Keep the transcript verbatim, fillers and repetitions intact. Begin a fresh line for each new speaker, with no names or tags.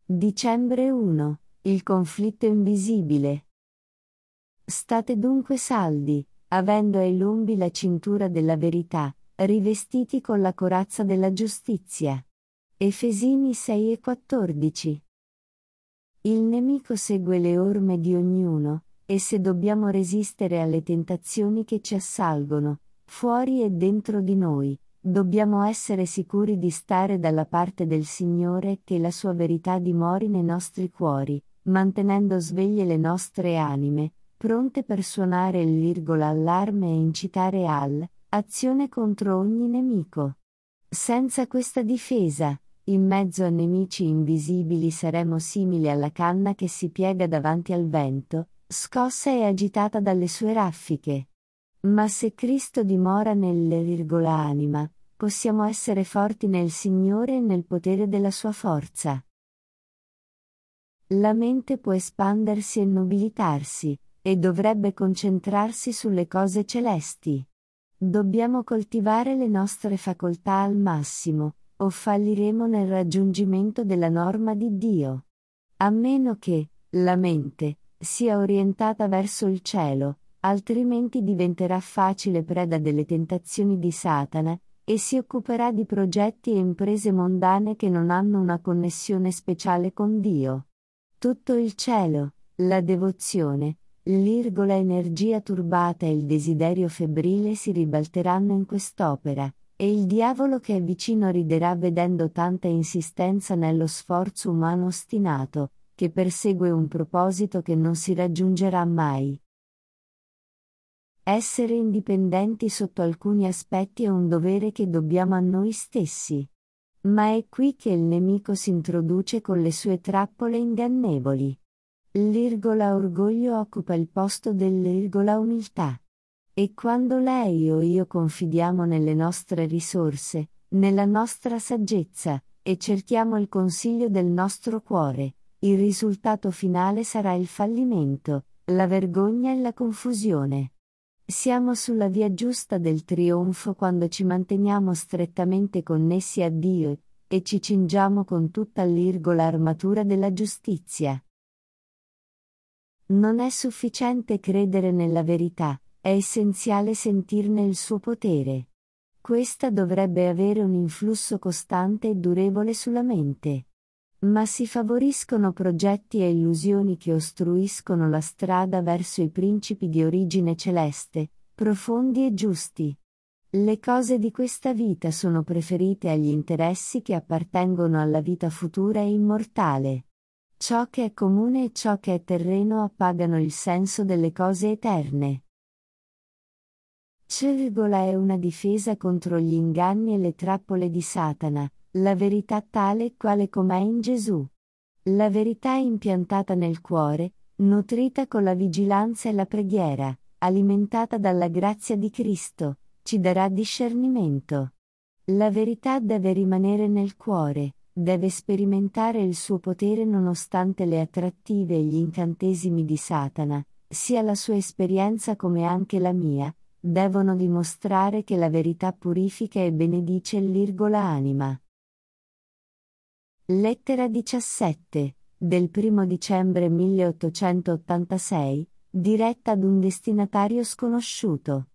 Dicembre primo. Il conflitto invisibile. State dunque saldi, avendo ai lombi la cintura della verità, rivestiti con la corazza della giustizia. Efesini sei e quattordici. Il nemico segue le orme di ognuno, e se dobbiamo resistere alle tentazioni che ci assalgono, fuori e dentro di noi, dobbiamo essere sicuri di stare dalla parte del Signore e che la sua verità dimori nei nostri cuori, mantenendo sveglie le nostre anime, pronte per suonare il virgola allarme e incitare all'azione contro ogni nemico. Senza questa difesa, in mezzo a nemici invisibili saremo simili alla canna che si piega davanti al vento, scossa e agitata dalle sue raffiche. Ma se Cristo dimora nelle virgola anima, possiamo essere forti nel Signore e nel potere della sua forza. La mente può espandersi e nobilitarsi, e dovrebbe concentrarsi sulle cose celesti. Dobbiamo coltivare le nostre facoltà al massimo, o falliremo nel raggiungimento della norma di Dio. A meno che la mente sia orientata verso il cielo, altrimenti diventerà facile preda delle tentazioni di Satana, e si occuperà di progetti e imprese mondane che non hanno una connessione speciale con Dio. Tutto il cielo, la devozione, l'irgola energia turbata e il desiderio febbrile si ribalteranno in quest'opera, e il diavolo che è vicino riderà vedendo tanta insistenza nello sforzo umano ostinato, che persegue un proposito che non si raggiungerà mai. Essere indipendenti sotto alcuni aspetti è un dovere che dobbiamo a noi stessi. Ma è qui che il nemico si introduce con le sue trappole ingannevoli. L'irgola orgoglio occupa il posto dell'irgola umiltà. E quando lei o io confidiamo nelle nostre risorse, nella nostra saggezza, e cerchiamo il consiglio del nostro cuore, il risultato finale sarà il fallimento, la vergogna e la confusione. Siamo sulla via giusta del trionfo quando ci manteniamo strettamente connessi a Dio, e ci cingiamo con tutta l'irgola armatura della giustizia. Non è sufficiente credere nella verità, è essenziale sentirne il suo potere. Questa dovrebbe avere un influsso costante e durevole sulla mente. Ma si favoriscono progetti e illusioni che ostruiscono la strada verso i principi di origine celeste, profondi e giusti. Le cose di questa vita sono preferite agli interessi che appartengono alla vita futura e immortale. Ciò che è comune e ciò che è terreno appagano il senso delle cose eterne. Cirgola è una difesa contro gli inganni e le trappole di Satana, la verità tale quale com'è in Gesù. La verità impiantata nel cuore, nutrita con la vigilanza e la preghiera, alimentata dalla grazia di Cristo, ci darà discernimento. La verità deve rimanere nel cuore, deve sperimentare il suo potere nonostante le attrattive e gli incantesimi di Satana, sia la sua esperienza come anche la mia, devono dimostrare che la verità purifica e benedice l'irgola anima. Lettera diciassette, del primo dicembre milleottocentottantasei, diretta ad un destinatario sconosciuto.